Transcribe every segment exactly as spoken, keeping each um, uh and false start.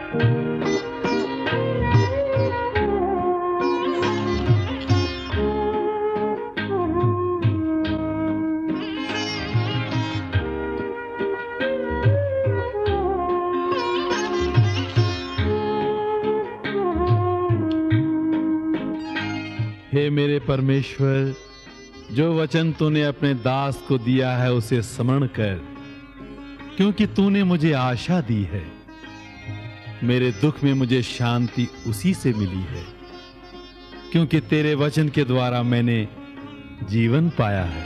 हे मेरे परमेश्वर, जो वचन तूने अपने दास को दिया है उसे स्मरण कर, क्योंकि तूने मुझे आशा दी है। मेरे दुख में मुझे शांति उसी से मिली है, क्योंकि तेरे वचन के द्वारा मैंने जीवन पाया है।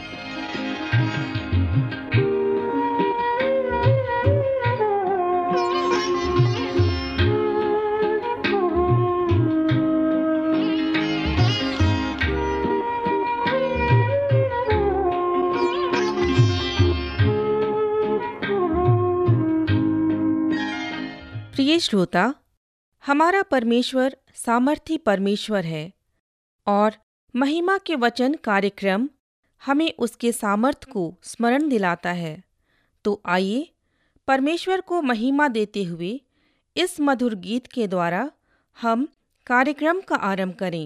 प्रिय श्रोता, हमारा परमेश्वर सामर्थी परमेश्वर है और महिमा के वचन कार्यक्रम हमें उसके सामर्थ को स्मरण दिलाता है। तो आइए परमेश्वर को महिमा देते हुए इस मधुर गीत के द्वारा हम कार्यक्रम का आरंभ करें।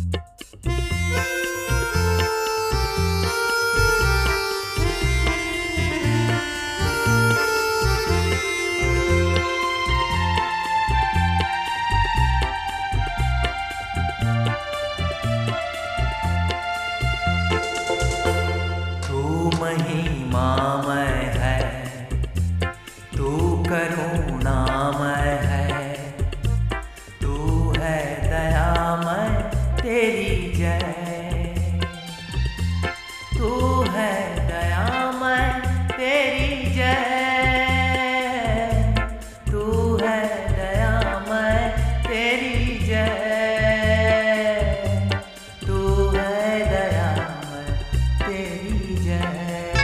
महिमामय है, तू करुणामय है, तू है दयामय, तेरी जय। तू है दयामय, तेरी जय। तू है दयामय, तेरी जय। तू है दयामय, तेरी जय।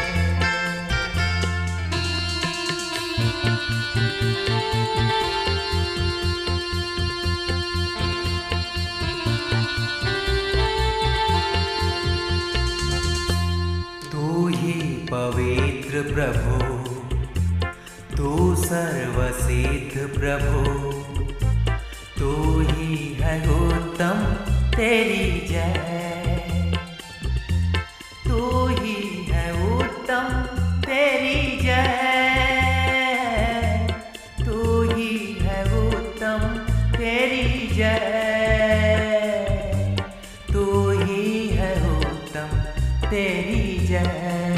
पवित्र प्रभु, तू सर्वसिद्ध प्रभु, तू ही है उत्तम, तेरी जय। तू ही है उत्तम, तेरी जय। तू ही है उत्तम, तेरी जय। तू ही है उत्तम, तेरी जय।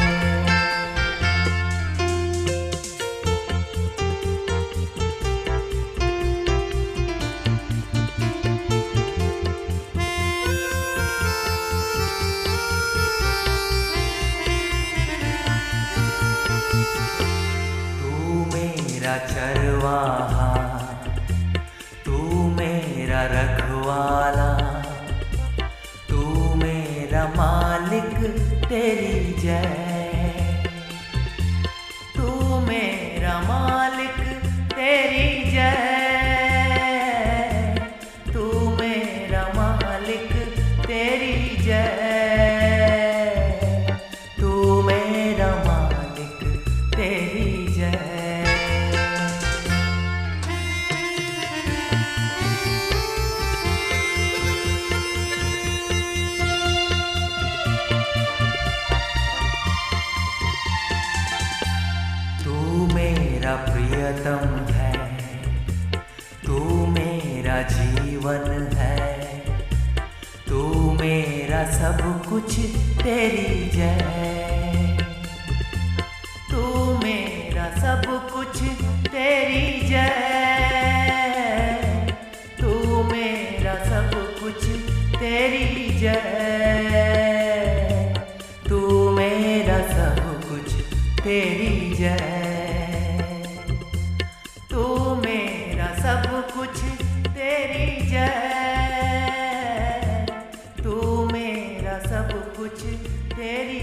चरवाहा, तू मेरा रखवाला, तू मेरा मालिक, तेरी जय। तू मेरा मालिक, तेरी जय। तू मेरा मालिक, तेरी जय। तू मेरा मालिक, तेरी जय। प्रियतम है, तू मेरा जीवन है, तू मेरा सब कुछ, तेरी जय। तू मेरा सब कुछ, तेरी जय। तू मेरा सब कुछ, तेरी जय। तू मेरा सब कुछ, तेरी जय। सब कुछ, तेरी जय। तू मेरा सब कुछ, तेरी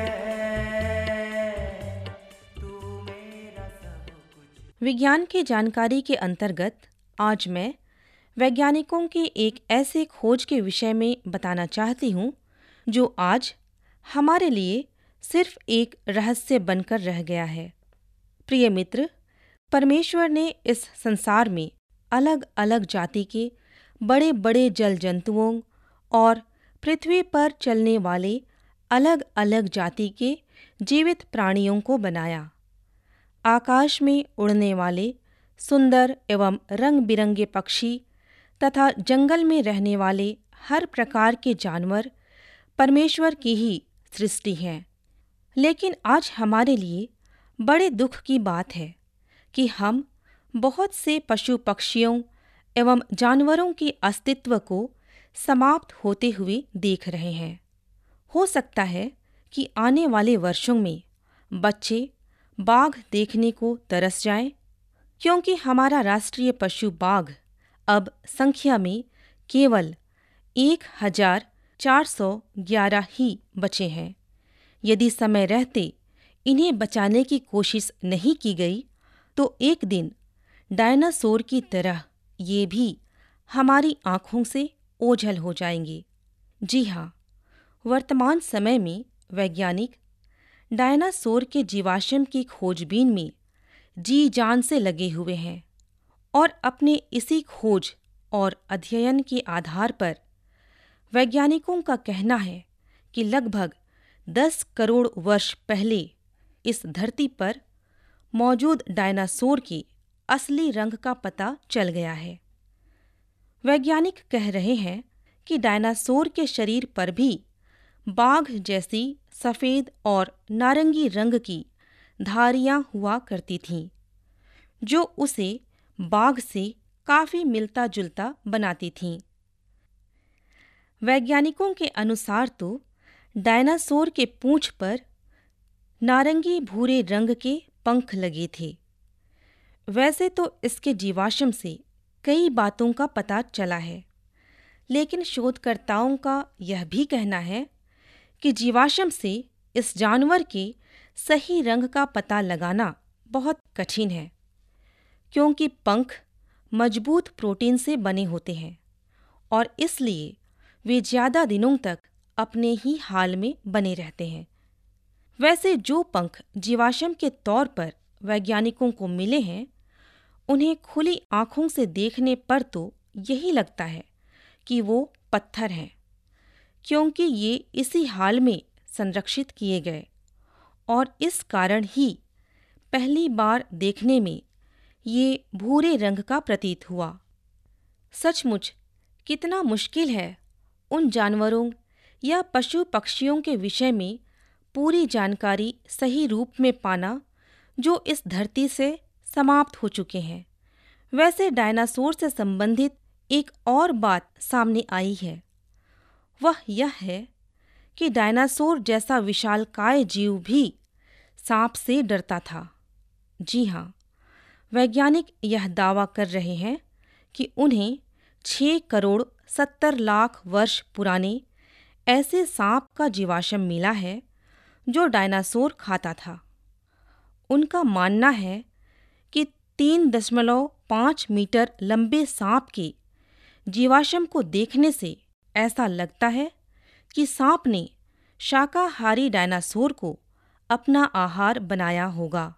जय। तू मेरा सब कुछ। विज्ञान की जानकारी के अंतर्गत आज मैं वैज्ञानिकों की एक ऐसे खोज के विषय में बताना चाहती हूँ जो आज हमारे लिए सिर्फ एक रहस्य बनकर रह गया है। प्रिय मित्र, परमेश्वर ने इस संसार में अलग अलग जाति के बड़े बड़े जल जंतुओं और पृथ्वी पर चलने वाले अलग अलग जाति के जीवित प्राणियों को बनाया। आकाश में उड़ने वाले सुंदर एवं रंग बिरंगे पक्षी तथा जंगल में रहने वाले हर प्रकार के जानवर परमेश्वर की ही सृष्टि हैं। लेकिन आज हमारे लिए बड़े दुख की बात है कि हम बहुत से पशु पक्षियों एवं जानवरों के अस्तित्व को समाप्त होते हुए देख रहे हैं। हो सकता है कि आने वाले वर्षों में बच्चे बाघ देखने को तरस जाएं, क्योंकि हमारा राष्ट्रीय पशु बाघ अब संख्या में केवल एक हजार चार सौ ग्यारह ही बचे हैं। यदि समय रहते इन्हें बचाने की कोशिश नहीं की गई तो एक दिन डायनासोर की तरह ये भी हमारी आँखों से ओझल हो जाएंगे। जी हाँ, वर्तमान समय में वैज्ञानिक डायनासोर के जीवाश्म की खोजबीन में जी जान से लगे हुए हैं और अपने इसी खोज और अध्ययन के आधार पर वैज्ञानिकों का कहना है कि लगभग दस करोड़ वर्ष पहले इस धरती पर मौजूद डायनासोर के असली रंग का पता चल गया है। वैज्ञानिक कह रहे हैं कि डायनासोर के शरीर पर भी बाघ जैसी सफ़ेद और नारंगी रंग की धारियां हुआ करती थीं, जो उसे बाघ से काफ़ी मिलता जुलता बनाती थीं। वैज्ञानिकों के अनुसार तो डायनासोर के पूंछ पर नारंगी भूरे रंग के पंख लगे थे। वैसे तो इसके जीवाश्म से कई बातों का पता चला है, लेकिन शोधकर्ताओं का यह भी कहना है कि जीवाश्म से इस जानवर के सही रंग का पता लगाना बहुत कठिन है, क्योंकि पंख मजबूत प्रोटीन से बने होते हैं और इसलिए वे ज़्यादा दिनों तक अपने ही हाल में बने रहते हैं। वैसे जो पंख जीवाश्म के तौर पर वैज्ञानिकों को मिले हैं, उन्हें खुली आँखों से देखने पर तो यही लगता है कि वो पत्थर हैं, क्योंकि ये इसी हाल में संरक्षित किए गए और इस कारण ही पहली बार देखने में ये भूरे रंग का प्रतीत हुआ। सचमुच कितना मुश्किल है उन जानवरों या पशु पक्षियों के विषय में पूरी जानकारी सही रूप में पाना जो इस धरती से समाप्त हो चुके हैं। वैसे डायनासोर से संबंधित एक और बात सामने आई है। वह यह है कि डायनासोर जैसा विशालकाय जीव भी सांप से डरता था। जी हाँ, वैज्ञानिक यह दावा कर रहे हैं कि उन्हें छह करोड़ सत्तर लाख वर्ष पुराने ऐसे सांप का जीवाश्म मिला है जो डायनासोर खाता था। उनका मानना है कि तीन दशमलव पाँच मीटर लंबे सांप के जीवाश्म को देखने से ऐसा लगता है कि सांप ने शाकाहारी डायनासोर को अपना आहार बनाया होगा।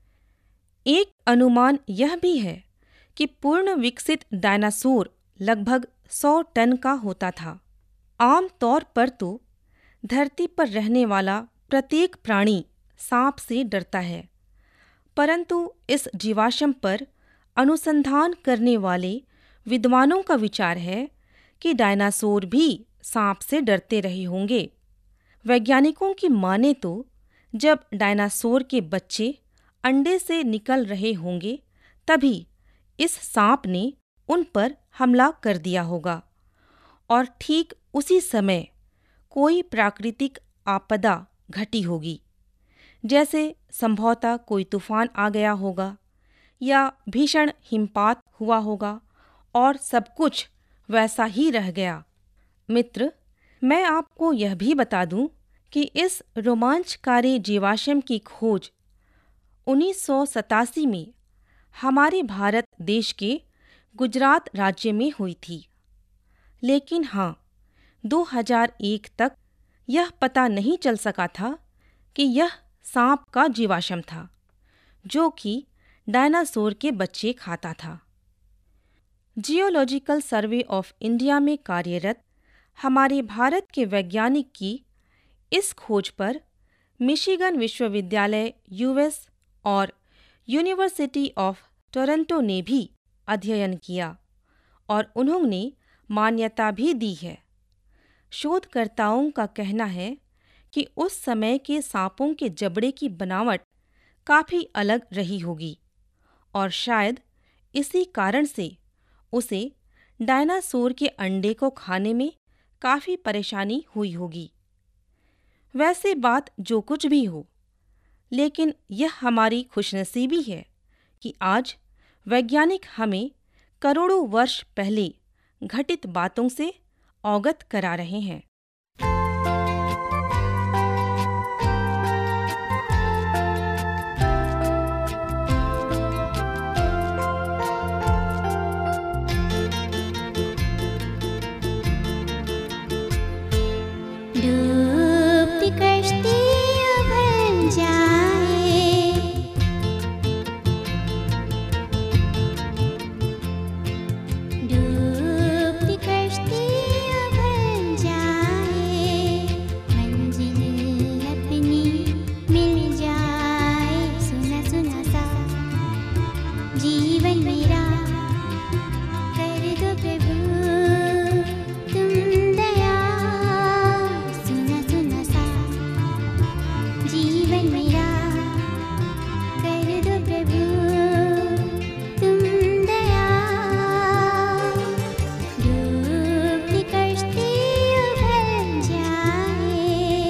एक अनुमान यह भी है कि पूर्ण विकसित डायनासोर लगभग सौ टन का होता था। आम तौर पर तो धरती पर रहने वाला प्रत्येक प्राणी सांप से डरता है, परंतु इस जीवाश्म पर अनुसंधान करने वाले विद्वानों का विचार है कि डायनासोर भी सांप से डरते रहे होंगे। वैज्ञानिकों की माने तो जब डायनासोर के बच्चे अंडे से निकल रहे होंगे तभी इस सांप ने उन पर हमला कर दिया होगा और ठीक उसी समय कोई प्राकृतिक आपदा घटी होगी, जैसे संभवतः कोई तूफान आ गया होगा या भीषण हिमपात हुआ होगा और सब कुछ वैसा ही रह गया। मित्र, मैं आपको यह भी बता दूं कि इस रोमांचकारी जीवाश्म की खोज उन्नीस सौ सतासी में हमारे भारत देश के गुजरात राज्य में हुई थी। लेकिन हाँ, दो हज़ार एक तक यह पता नहीं चल सका था कि यह सांप का जीवाश्म था, जो कि डायनासोर के बच्चे खाता था। जियोलॉजिकल सर्वे ऑफ इंडिया में कार्यरत हमारे भारत के वैज्ञानिक की इस खोज पर मिशिगन विश्वविद्यालय यूएस और यूनिवर्सिटी ऑफ टोरंटो ने भी अध्ययन किया और उन्होंने मान्यता भी दी है। शोधकर्ताओं का कहना है कि उस समय के सांपों के जबड़े की बनावट काफ़ी अलग रही होगी और शायद इसी कारण से उसे डायनासोर के अंडे को खाने में काफ़ी परेशानी हुई होगी। वैसे बात जो कुछ भी हो, लेकिन यह हमारी खुशनसीबी है कि आज वैज्ञानिक हमें करोड़ों वर्ष पहले घटित बातों से अवगत करा रहे हैं। डूबती कश्ती उभर जाए, डूबती कश्ती उभर जाए, मंजिल अपनी मिल जाए, सुना सुना सा जीवन मेरा कर दो प्रभु तुम दया, सुना सुना सा जीवन मेरा कर दो प्रभु तुम दया, डूबती कश्ती उभर जाए।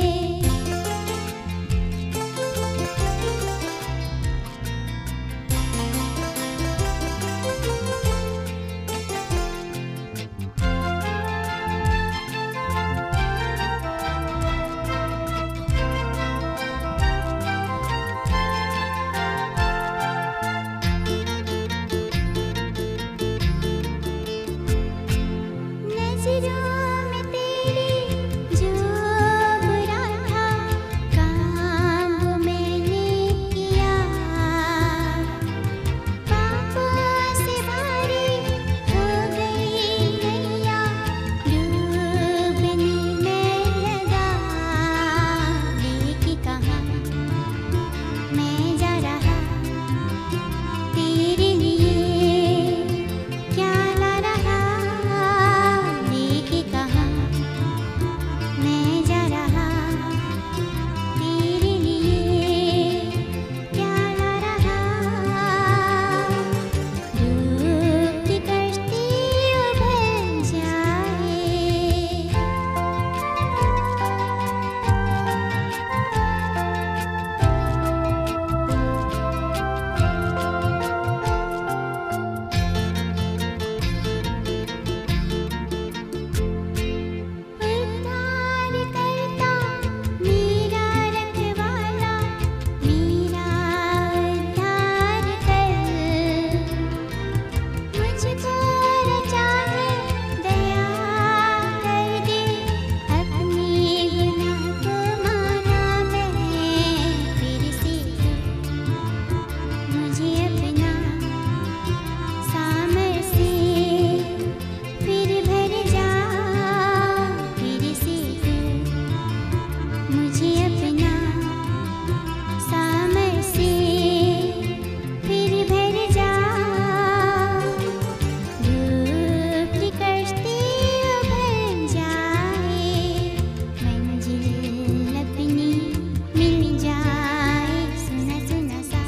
नज़रों में तेरी जो बुरा था, काम वो मैंने किया, पापों से भारी हो गई नैया, डूबने में लगा, लेके कहाँ मैं जा रहा, तेरे लिए क्या ला रहा, लेके कहाँ मैं जा रहा, तेरे लिए क्या ला रहा, डूबती कश्ती उभर जाए। उद्धार करता मेरा रखवाला, मेरा उद्धार कर, मुझको रचा है दया कर दे, अपने गुनाह को माना मैं फिर से मुझे अपना सामर्थ से फिर भर जा, फिर से मुझे अपना सामर्थ से फिर भर जा, डूबती कश्ती उभर जाए, मंजिल अपनी मिल जाए, सुना सुना सा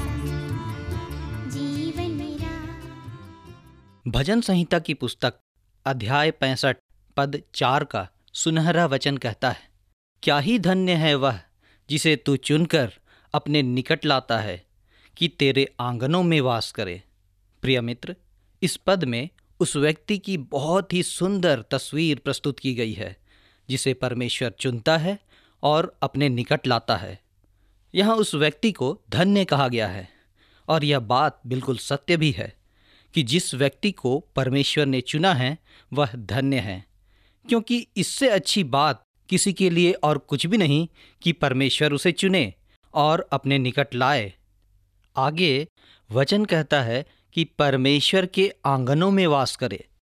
जीवन मेरा। भजन संहिता की पुस्तक अध्याय पैंसठ पद चार का सुनहरा वचन कहता है, क्या ही धन्य है वह जिसे तू चुनकर अपने निकट लाता है कि तेरे आंगनों में वास करे। प्रिय मित्र, इस पद में उस व्यक्ति की बहुत ही सुंदर तस्वीर प्रस्तुत की गई है जिसे परमेश्वर चुनता है और अपने निकट लाता है। यहाँ उस व्यक्ति को धन्य कहा गया है और यह बात बिल्कुल सत्य भी है कि जिस व्यक्ति को परमेश्वर ने चुना है वह धन्य है, क्योंकि इससे अच्छी बात किसी के लिए और कुछ भी नहीं कि परमेश्वर उसे चुने और अपने निकट लाए। आगे वचन कहता है कि परमेश्वर के आंगनों में वास करे।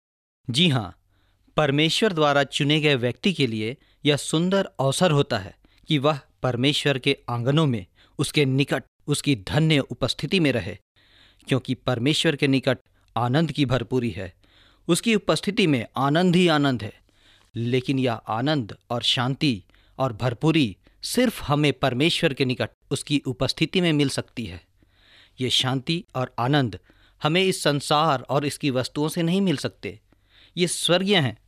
जी हाँ, परमेश्वर द्वारा चुने गए व्यक्ति के लिए यह सुंदर अवसर होता है कि वह परमेश्वर के आंगनों में, उसके निकट, उसकी धन्य उपस्थिति में रहे, क्योंकि परमेश्वर के निकट आनंद की भरपूरी है। उसकी उपस्थिति में आनंद ही आनंद है। लेकिन यह आनंद और शांति और भरपूरी सिर्फ हमें परमेश्वर के निकट उसकी उपस्थिति में मिल सकती है। ये शांति और आनंद हमें इस संसार और इसकी वस्तुओं से नहीं मिल सकते। ये स्वर्गीय हैं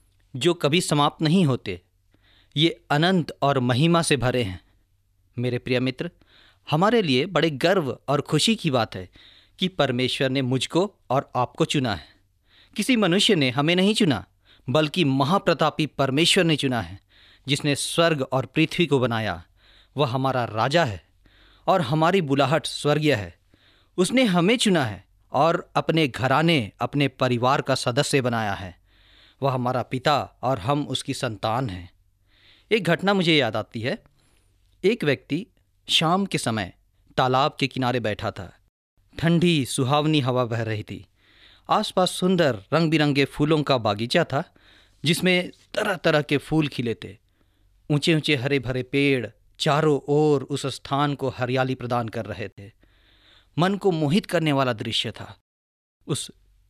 जो कभी समाप्त नहीं होते। ये अनंत और महिमा से भरे हैं। मेरे प्रिय मित्र, हमारे लिए बड़े गर्व और खुशी की बात है कि परमेश्वर ने मुझको और आपको चुना है। किसी मनुष्य ने हमें नहीं चुना, बल्कि महाप्रतापी परमेश्वर ने चुना है, जिसने स्वर्ग और पृथ्वी को बनाया। वह हमारा राजा है और हमारी बुलाहट स्वर्गीय है। उसने हमें चुना है और अपने घराने, अपने परिवार का सदस्य बनाया है। वह हमारा पिता और हम उसकी संतान हैं। एक घटना मुझे याद आती है। एक व्यक्ति शाम के समय तालाब के किनारे बैठा था। ठंडी सुहावनी हवा बह रही थी। आसपास सुंदर रंग बिरंगे फूलों का बागीचा था, जिसमें तरह तरह के फूल खिले थे। ऊंचे ऊंचे हरे भरे पेड़ चारों ओर उस स्थान को हरियाली प्रदान कर रहे थे। मन को मोहित करने वाला दृश्य था। उस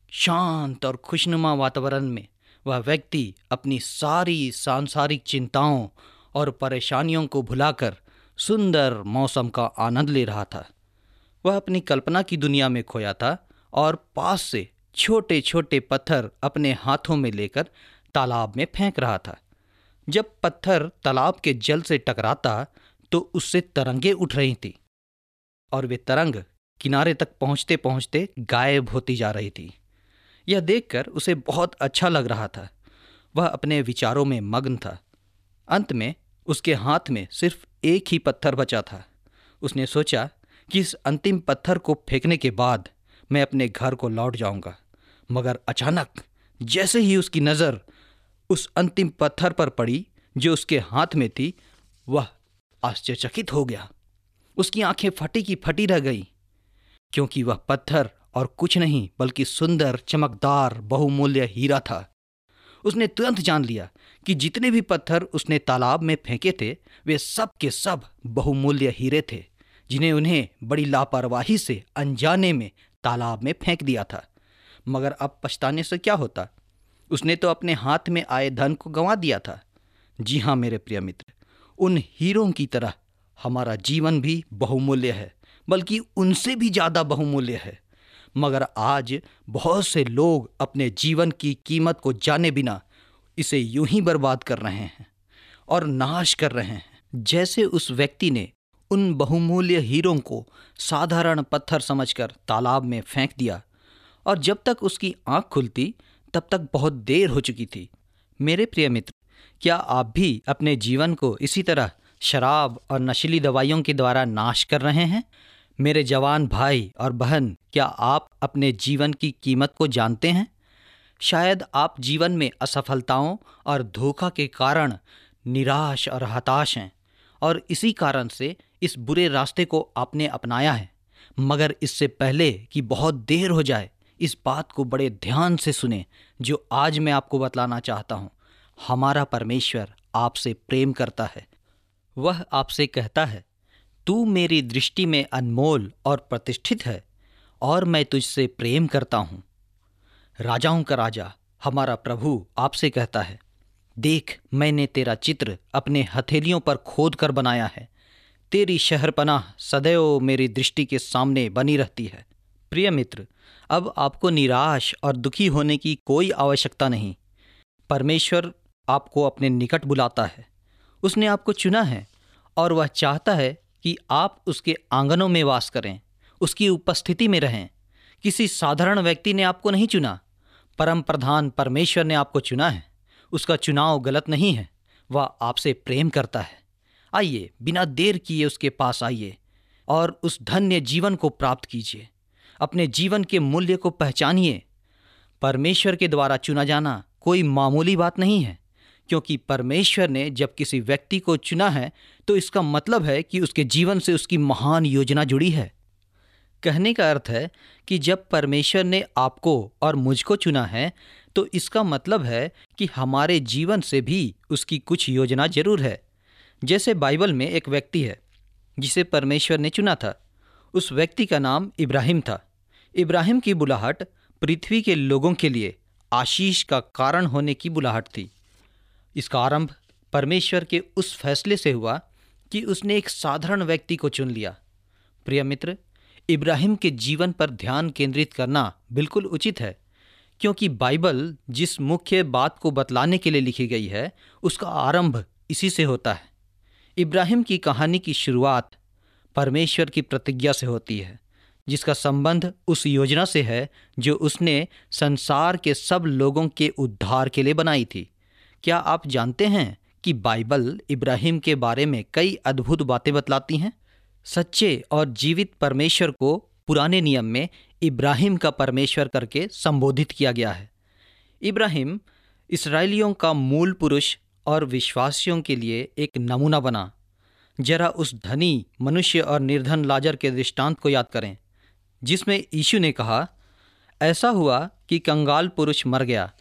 शांत और खुशनुमा वातावरण में वह व्यक्ति अपनी सारी सांसारिक चिंताओं और परेशानियों को भुलाकर सुंदर मौसम का आनंद ले रहा था। वह अपनी कल्पना की दुनिया में खोया था और पास से छोटे छोटे पत्थर अपने हाथों में लेकर तालाब में फेंक रहा था। जब पत्थर तालाब के जल से टकराता तो उससे तरंगे उठ रही थी और वे तरंग किनारे तक पहुंचते पहुंचते गायब होती जा रही थी। यह देखकर उसे बहुत अच्छा लग रहा था। वह अपने विचारों में मग्न था। अंत में उसके हाथ में सिर्फ एक ही पत्थर बचा था। उसने सोचा कि इस अंतिम पत्थर को फेंकने के बाद मैं अपने घर को लौट जाऊंगा। मगर अचानक जैसे ही उसकी नज़र उस अंतिम पत्थर पर पड़ी जो उसके हाथ में थी, वह आश्चर्यचकित हो गया। उसकी आंखें फटी की फटी रह गईं, क्योंकि वह पत्थर और कुछ नहीं बल्कि सुंदर चमकदार बहुमूल्य हीरा था। उसने तुरंत जान लिया कि जितने भी पत्थर उसने तालाब में फेंके थे वे सब के सब बहुमूल्य हीरे थे, जिन्हें उन्हें बड़ी लापरवाही से अनजाने में तालाब में फेंक दिया था। मगर अब पछताने से क्या होता? उसने तो अपने हाथ में आए धन को गंवा दिया था। जी हाँ मेरे प्रिय मित्र, उन हीरों की तरह हमारा जीवन भी बहुमूल्य है, बल्कि उनसे भी ज़्यादा बहुमूल्य है। मगर आज बहुत से लोग अपने जीवन की कीमत को जाने बिना इसे यूं ही बर्बाद कर रहे हैं और नाश कर रहे हैं, जैसे उस व्यक्ति ने उन बहुमूल्य हीरों को साधारण पत्थर समझकर तालाब में फेंक दिया और जब तक उसकी आंख खुलती तब तक बहुत देर हो चुकी थी। मेरे प्रिय मित्र, क्या आप भी अपने जीवन को इसी तरह शराब और नशीली दवाइयों के द्वारा नाश कर रहे हैं? मेरे जवान भाई और बहन, क्या आप अपने जीवन की कीमत को जानते हैं? शायद आप जीवन में असफलताओं और धोखा के कारण निराश और हताश हैं और इसी कारण से इस बुरे रास्ते को आपने अपनाया है। मगर इससे पहले कि बहुत देर हो जाए, इस बात को बड़े ध्यान से सुने जो आज मैं आपको बतलाना चाहता हूँ। हमारा परमेश्वर आपसे प्रेम करता है। वह आपसे कहता है, तू मेरी दृष्टि में अनमोल और प्रतिष्ठित है और मैं तुझसे प्रेम करता हूँ। राजाओं का राजा हमारा प्रभु आपसे कहता है, देख मैंने तेरा चित्र अपने हथेलियों पर खोद कर बनाया है। तेरी शहरपनाह सदैव मेरी दृष्टि के सामने बनी रहती है। प्रिय मित्र, अब आपको निराश और दुखी होने की कोई आवश्यकता नहीं। परमेश्वर आपको अपने निकट बुलाता है। उसने आपको चुना है और वह चाहता है कि आप उसके आंगनों में वास करें, उसकी उपस्थिति में रहें। किसी साधारण व्यक्ति ने आपको नहीं चुना, परम प्रधान परमेश्वर ने आपको चुना है। उसका चुनाव गलत नहीं है। वह आपसे प्रेम करता है। आइए, बिना देर किए उसके पास आइए और उस धन्य जीवन को प्राप्त कीजिए। अपने जीवन के मूल्य को पहचानिए। परमेश्वर के द्वारा चुना जाना कोई मामूली बात नहीं है, क्योंकि परमेश्वर ने जब किसी व्यक्ति को चुना है तो इसका मतलब है कि उसके जीवन से उसकी महान योजना जुड़ी है। कहने का अर्थ है कि जब परमेश्वर ने आपको और मुझको चुना है तो इसका मतलब है कि हमारे जीवन से भी उसकी कुछ योजना जरूर है। जैसे बाइबल में एक व्यक्ति है जिसे परमेश्वर ने चुना था। उस व्यक्ति का नाम इब्राहिम था। इब्राहिम की बुलाहट पृथ्वी के लोगों के लिए आशीष का कारण होने की बुलाहट थी। इसका आरंभ परमेश्वर के उस फैसले से हुआ कि उसने एक साधारण व्यक्ति को चुन लिया। प्रिय मित्र, इब्राहिम के जीवन पर ध्यान केंद्रित करना बिल्कुल उचित है, क्योंकि बाइबल जिस मुख्य बात को बतलाने के लिए लिखी गई है उसका आरंभ इसी से होता है। इब्राहिम की कहानी की शुरुआत परमेश्वर की प्रतिज्ञा से होती है, जिसका संबंध उस योजना से है जो उसने संसार के सब लोगों के उद्धार के लिए बनाई थी। क्या आप जानते हैं कि बाइबल इब्राहिम के बारे में कई अद्भुत बातें बतलाती हैं? सच्चे और जीवित परमेश्वर को पुराने नियम में इब्राहिम का परमेश्वर करके संबोधित किया गया है। इब्राहिम इस्राएलियों का मूल पुरुष और विश्वासियों के लिए एक नमूना बना। जरा उस धनी मनुष्य और निर्धन लाजर के दृष्टांत को याद करें, जिसमें यीशु ने कहा, ऐसा हुआ कि कंगाल पुरुष मर गया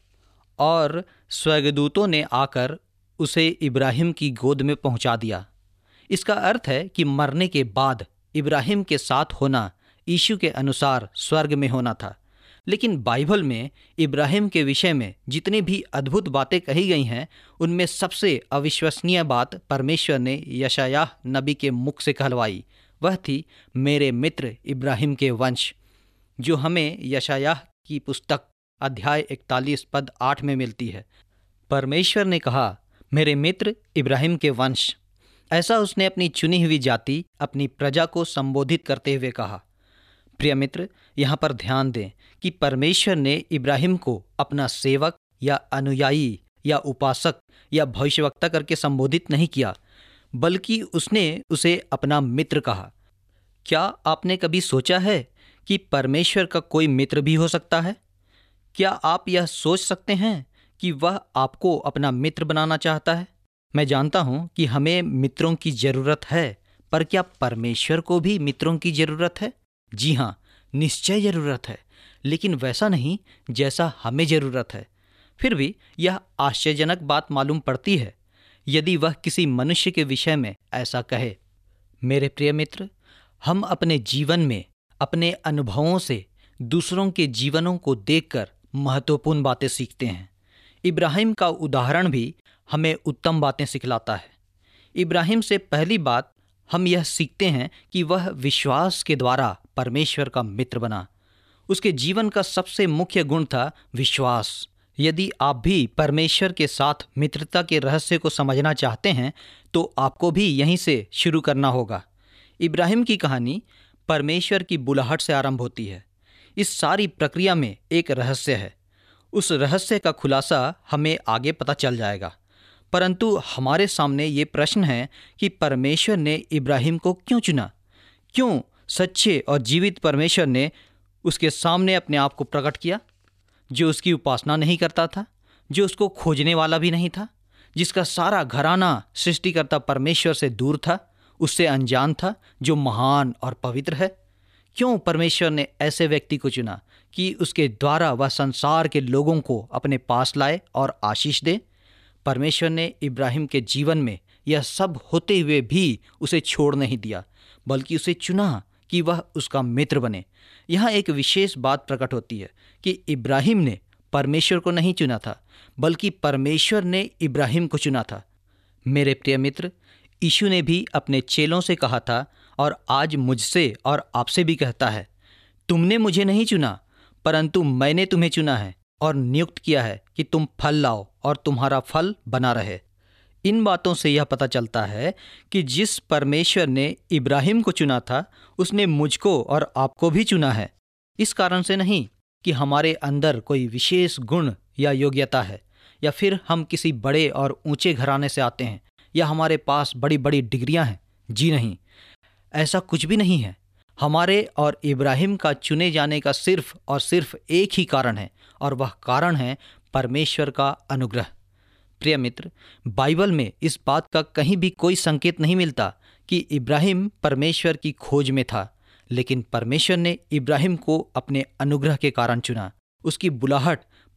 और स्वर्गदूतों ने आकर उसे इब्राहिम की गोद में पहुंचा दिया। इसका अर्थ है कि मरने के बाद इब्राहिम के साथ होना यीशु के अनुसार स्वर्ग में होना था। लेकिन बाइबल में इब्राहिम के विषय में जितनी भी अद्भुत बातें कही गई हैं, उनमें सबसे अविश्वसनीय बात परमेश्वर ने यशायाह नबी के मुख से कहलवाई। वह थी मेरे मित्र इब्राहिम के वंश, जो हमें यशायाह की पुस्तक अध्याय इकतालीस पद आठ में मिलती है। परमेश्वर ने कहा, मेरे मित्र इब्राहिम के वंश। ऐसा उसने अपनी चुनी हुई जाति, अपनी प्रजा को संबोधित करते हुए कहा। प्रिय मित्र, यहाँ पर ध्यान दें कि परमेश्वर ने इब्राहिम को अपना सेवक या अनुयायी या उपासक या भविष्यवक्ता करके संबोधित नहीं किया, बल्कि उसने उसे अपना मित्र कहा। क्या आपने कभी सोचा है कि परमेश्वर का कोई मित्र भी हो सकता है? क्या आप यह सोच सकते हैं कि वह आपको अपना मित्र बनाना चाहता है? मैं जानता हूं कि हमें मित्रों की जरूरत है, पर क्या परमेश्वर को भी मित्रों की जरूरत है? जी हाँ, निश्चय जरूरत है, लेकिन वैसा नहीं जैसा हमें जरूरत है। फिर भी यह आश्चर्यजनक बात मालूम पड़ती है यदि वह किसी मनुष्य के विषय में ऐसा कहे। मेरे प्रिय मित्र, हम अपने जीवन में अपने अनुभवों से दूसरों के जीवनों को देखकर महत्वपूर्ण बातें सीखते हैं। इब्राहिम का उदाहरण भी हमें उत्तम बातें सिखलाता है। इब्राहिम से पहली बात हम यह सीखते हैं कि वह विश्वास के द्वारा परमेश्वर का मित्र बना। उसके जीवन का सबसे मुख्य गुण था विश्वास। यदि आप भी परमेश्वर के साथ मित्रता के रहस्य को समझना चाहते हैं तो आपको भी यहीं से शुरू करना होगा। इब्राहिम की कहानी परमेश्वर की बुलाहट से आरंभ होती है। इस सारी प्रक्रिया में एक रहस्य है। उस रहस्य का खुलासा हमें आगे पता चल जाएगा, परंतु हमारे सामने ये प्रश्न है कि परमेश्वर ने इब्राहिम को क्यों चुना? क्यों सच्चे और जीवित परमेश्वर ने उसके सामने अपने आप को प्रकट किया, जो उसकी उपासना नहीं करता था, जो उसको खोजने वाला भी नहीं था, जिसका सारा घराना सृष्टिकर्ता परमेश्वर से दूर था, उससे अनजान था, जो महान और पवित्र है? क्यों परमेश्वर ने ऐसे व्यक्ति को चुना कि उसके द्वारा वह संसार के लोगों को अपने पास लाए और आशीष दे? परमेश्वर ने इब्राहिम के जीवन में यह सब होते हुए भी उसे छोड़ नहीं दिया, बल्कि उसे चुना कि वह उसका मित्र बने। यहाँ एक विशेष बात प्रकट होती है कि इब्राहिम ने परमेश्वर को नहीं चुना था, बल्कि परमेश्वर ने इब्राहिम को चुना था। मेरे प्रिय मित्र, यीशु ने भी अपने चेलों से कहा था और आज मुझसे और आपसे भी कहता है, तुमने मुझे नहीं चुना, परंतु मैंने तुम्हें चुना है और नियुक्त किया है कि तुम फल लाओ और तुम्हारा फल बना रहे। इन बातों से यह पता चलता है कि जिस परमेश्वर ने इब्राहिम को चुना था, उसने मुझको और आपको भी चुना है। इस कारण से नहीं कि हमारे अंदर कोई विशेष गुण या योग्यता है, या फिर हम किसी बड़े और ऊंचे घराने से आते हैं, या हमारे पास बड़ी बड़ी डिग्रियां हैं। जी नहीं, ऐसा कुछ भी नहीं है। हमारे और इब्राहिम का चुने जाने का सिर्फ और सिर्फ एक ही कारण है, और वह कारण है परमेश्वर का अनुग्रह। प्रिय मित्र, बाइबल में इस बात का कहीं भी कोई संकेत नहीं मिलता कि इब्राहिम परमेश्वर की खोज में था, लेकिन परमेश्वर ने इब्राहिम को अपने अनुग्रह के कारण चुना। उसकी बुलाहट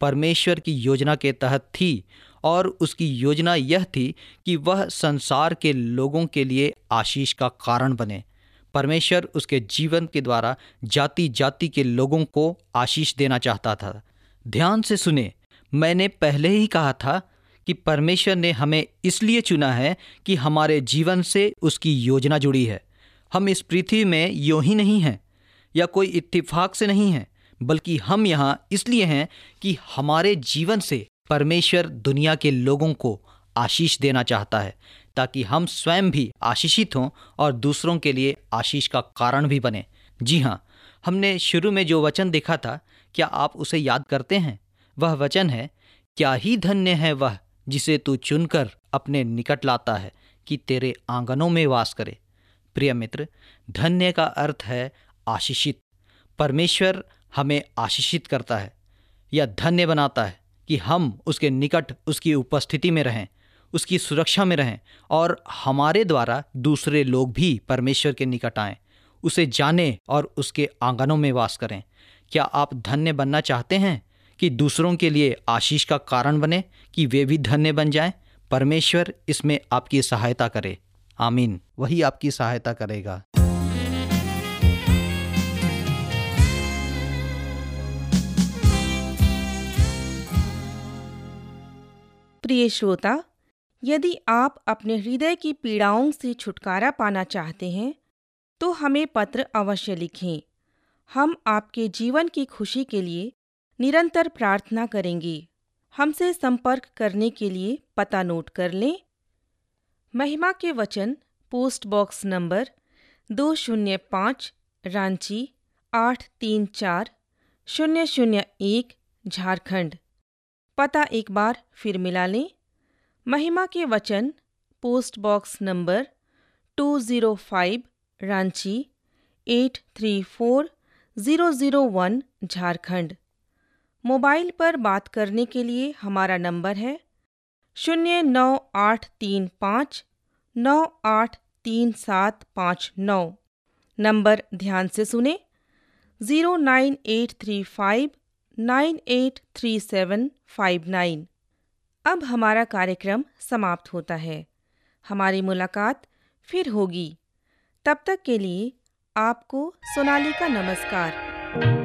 परमेश्वर की योजना के तहत थी और उसकी योजना यह थी कि वह संसार के लोगों के लिए आशीष का कारण बने। परमेश्वर उसके जीवन के द्वारा जाति जाति के लोगों को आशीष देना चाहता था। ध्यान से सुने, मैंने पहले ही कहा था कि परमेश्वर ने हमें इसलिए चुना है कि हमारे जीवन से उसकी योजना जुड़ी है। हम इस पृथ्वी में यूं ही नहीं हैं या कोई इत्तेफाक से नहीं हैं, बल्कि हम यहाँ इसलिए हैं कि हमारे जीवन से परमेश्वर दुनिया के लोगों को आशीष देना चाहता है, ताकि हम स्वयं भी आशीषित हों और दूसरों के लिए आशीष का कारण भी बने। जी हाँ, हमने शुरू में जो वचन देखा था, क्या आप उसे याद करते हैं? वह वचन है, क्या ही धन्य है वह जिसे तू चुनकर अपने निकट लाता है कि तेरे आंगनों में वास करे। प्रिय मित्र, धन्य का अर्थ है आशीषित। परमेश्वर हमें आशीषित करता है या धन्य बनाता है कि हम उसके निकट, उसकी उपस्थिति में रहें, उसकी सुरक्षा में रहें और हमारे द्वारा दूसरे लोग भी परमेश्वर के निकट आएं, उसे जानें और उसके आंगनों में वास करें। क्या आप धन्य बनना चाहते हैं कि दूसरों के लिए आशीष का कारण बने, कि वे भी धन्य बन जाएं? परमेश्वर इसमें आपकी सहायता करे। आमीन। वही आपकी सहायता करेगा। प्रिय श्रोता, यदि आप अपने हृदय की पीड़ाओं से छुटकारा पाना चाहते हैं तो हमें पत्र अवश्य लिखें। हम आपके जीवन की खुशी के लिए निरंतर प्रार्थना करेंगे। हमसे संपर्क करने के लिए पता नोट कर लें। महिमा के वचन, पोस्ट बॉक्स नंबर दो शून्य पाँच, रांची आठ तीन चार शून्य शून्य एक, झारखंड। पता एक बार फिर मिला लें। महिमा के वचन, post box number two zero five, Ranchi eight three four zero zero one, Jharkhand. Mobile पर बात करने के लिए हमारा नंबर है शून्य नौ आठ तीन पाँच नौ आठ तीन सात पाँच नौ। नंबर ध्यान से सुने, zero nine eight three five nine eight three seven five nine. अब हमारा कार्यक्रम समाप्त होता है। हमारी मुलाकात फिर होगी। तब तक के लिए आपको सोनाली का नमस्कार।